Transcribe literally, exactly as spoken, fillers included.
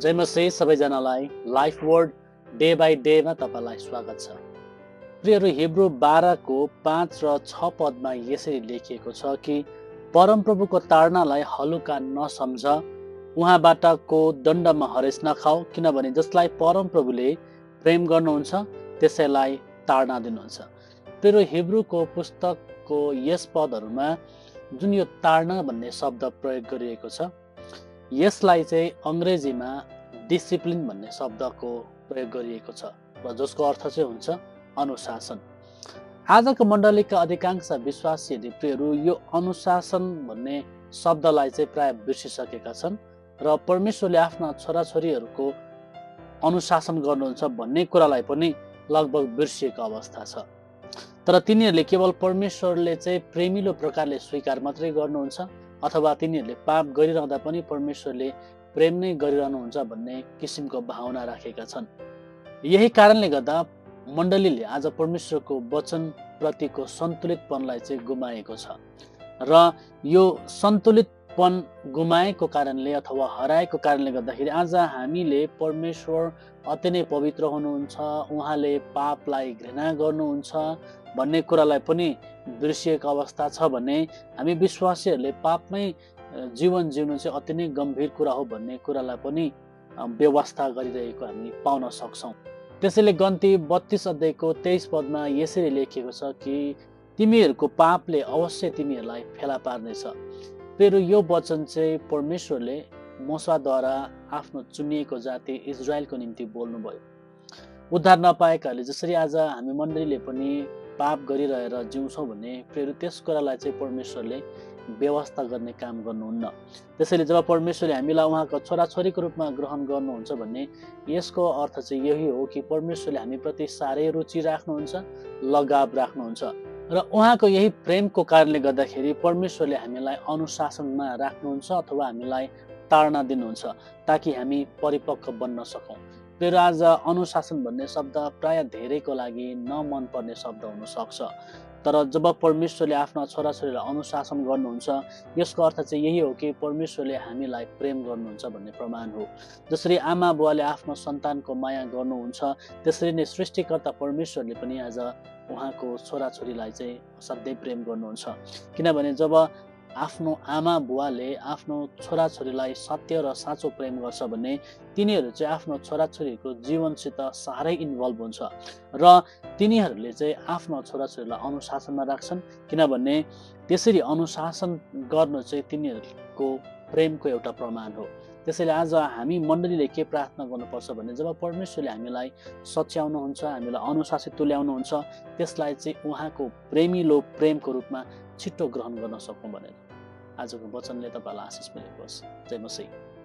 जय मसी सबैजनालाई life word day by डेमा तपाईलाई स्वागत छ। प्रियहरू, हिब्रू बाह्रको पाँच र छ पदमा यसरी लेखिएको छ कि परमप्रभुको ताडनालाई हलुका नसम्झ, उहाँबाटको दण्डमा हरेस नखाऊ, किनभने जसलाई परमप्रभुले प्रेम गर्नुहुन्छ त्यसैलाई ताडना दिनुहुन्छ। प्रियहरू, हिब्रूको पुस्तकको यस पदहरूमा जुन यो ताडना भन्ने शब्द प्रयोग गरिएको छ, यसलाई चाहिँ अङ्ग्रेजीमा डिसिप्लिन भन्ने शब्दको प्रयोग गरिएको छ र जसको अर्थ चाहिँ हुन्छ अनुशासन। आजको मण्डलीका अधिकांश विश्वासीहरूले प्रियहरू यो अनुशासन भन्ने शब्दलाई चाहिँ प्राय बिर्सिसकेका छन् र परमेश्वरले आफ्ना छोराछोरीहरूको अनुशासन गर्नुहुन्छ भन्ने कुरालाई पनि लगभग बिर्सिएको अवस्था छ। तर तिनीहरूले केवल परमेश्वरले चाहिँ प्रेमिलो प्रकारले स्वीकार मात्रै गर्नुहुन्छ अथवा तिनीहरूले पाप गरिरहँदा पनि परमेश्वरले प्रेम नै गरिरहनुहुन्छ भन्ने किसिमको भावना राखेका छन्। यही कारणले गर्दा मण्डलीले आज परमेश्वरको वचन प्रतिको सन्तुलितपनलाई चाहिँ गुमाएको छ र यो सन्तुलितपन गुमाएको कारणले अथवा हराएको कारणले गर्दाखेरि आज हामीले परमेश्वर अति नै पवित्र हुनुहुन्छ, उहाँले पापलाई घृणा गर्नुहुन्छ भन्ने कुरालाई पनि बिर्सिएको अवस्था छ भने हामी विश्वासीहरूले पापमै जीवन जिउनु चाहिँ अति नै गम्भीर कुरा हो भन्ने कुरालाई पनि व्यवस्था गरिरहेको हामी पाउन सक्छौँ। त्यसैले गन्ती बत्तीस अध्यायको तेइस पदमा यसरी लेखिएको छ कि तिमीहरूको पापले अवश्य तिमीहरूलाई फेला पार्नेछ। फेरि यो वचन चाहिँ परमेश्वरले मूसाद्वारा आफ्नो चुनिएको जाति इजरायलको निम्ति बोल्नुभयो। उद्धार नपाएकाहरूले जसरी आज हामी मण्डलीले पनि पाप गरिरहेर जिउँछौँ भने फेरि त्यस कुरालाई चाहिँ परमेश्वरले व्यवस्था गर्ने काम गर्नुहुन्न। त्यसैले जब परमेश्वरले हामीलाई उहाँको छोराछोरीको रूपमा ग्रहण गर्नुहुन्छ भन्ने यसको अर्थ चाहिँ यही हो कि परमेश्वरले हामीप्रति साह्रै रुचि राख्नुहुन्छ, लगाव राख्नुहुन्छ र उहाँको यही प्रेमको कारणले गर्दाखेरि परमेश्वरले हामीलाई अनुशासनमा राख्नुहुन्छ अथवा हामीलाई ताडना दिनुहुन्छ ताकि हामी परिपक्व बन्न सकौँ। फेरि आज अनुशासन भन्ने शब्द प्राय धेरैको लागि नमन पर्ने शब्द हुनसक्छ, तर जब परमेश्वरले आफ्ना छोराछोरीलाई अनुशासन गर्नुहुन्छ यसको अर्थ चाहिँ यही हो कि परमेश्वरले हामीलाई प्रेम गर्नुहुन्छ भन्ने प्रमाण हो। जसरी आमा बुवाले आफ्नो सन्तानको माया गर्नुहुन्छ त्यसरी नै सृष्टिकर्ता परमेश्वरले पनि आज उहाँको छोराछोरीलाई चाहिँ असाध्यै प्रेम गर्नुहुन्छ। किनभने जब आफ्नो आमा बुवाले आफ्नो छोराछोरीलाई सत्य र साँचो प्रेम गर्छ भने तिनीहरू चाहिँ आफ्नो छोराछोरीको जीवनसित साह्रै इन्भल्भ हुन्छ र तिनीहरूले चाहिँ आफ्नो छोराछोरीलाई अनुशासनमा राख्छन्, किनभने त्यसरी अनुशासन गर्नु चाहिँ तिनीहरूको प्रेमको एउटा प्रमाण हो। त्यसैले आज हामी मण्डलीले के प्रार्थना गर्नुपर्छ भने जब परमेश्वरले हामीलाई सच्याउनुहुन्छ, हामीलाई अनुशासित तुल्याउनुहुन्छ त्यसलाई चाहिँ उहाँको प्रेमिलो प्रेमको रूपमा छिट्टो ग्रहण गर्न सकौँ भनेर आजको वचनले तपाईँलाई आशिष मिलेको होस्। जय मसीह।